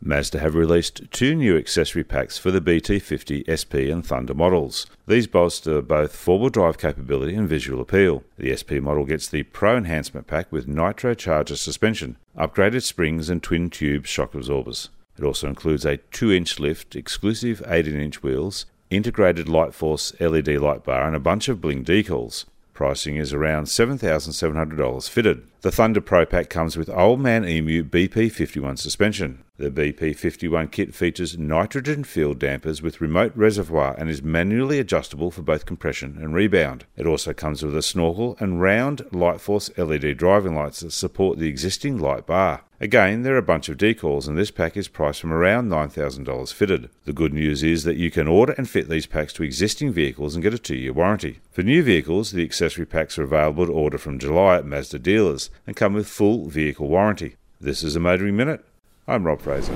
Mazda have released 2 new accessory packs for the BT50 SP and Thunder models. These bolster both four-wheel drive capability and visual appeal. The SP model gets the Pro Enhancement Pack with Nitro Charger suspension, upgraded springs and twin-tube shock absorbers. It also includes a 2-inch lift, exclusive 18-inch wheels, integrated Lightforce LED light bar and a bunch of bling decals. Pricing is around $7,700 fitted. The Thunder Pro Pack comes with Old Man Emu BP51 suspension. The BP51 kit features nitrogen-filled dampers with remote reservoir and is manually adjustable for both compression and rebound. It also comes with a snorkel and round Lightforce LED driving lights that support the existing light bar. Again, there are a bunch of decals and this pack is priced from around $9,000 fitted. The good news is that you can order and fit these packs to existing vehicles and get a 2-year warranty. For new vehicles, the accessory packs are available to order from July at Mazda dealers and come with full vehicle warranty. This is a Motoring Minute. I'm Rob Fraser.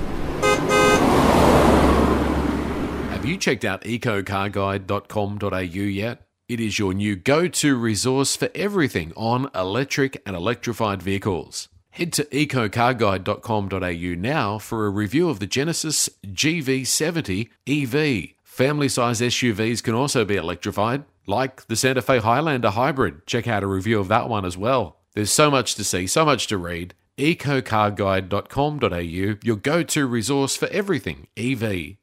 Have you checked out ecocarguide.com.au yet? It is your new go-to resource for everything on electric and electrified vehicles. Head to ecocarguide.com.au now for a review of the Genesis GV70 EV. Family-size SUVs can also be electrified, like the Santa Fe Highlander Hybrid. Check out a review of that one as well. There's so much to see, so much to read. ecocarguide.com.au, your go-to resource for everything EV.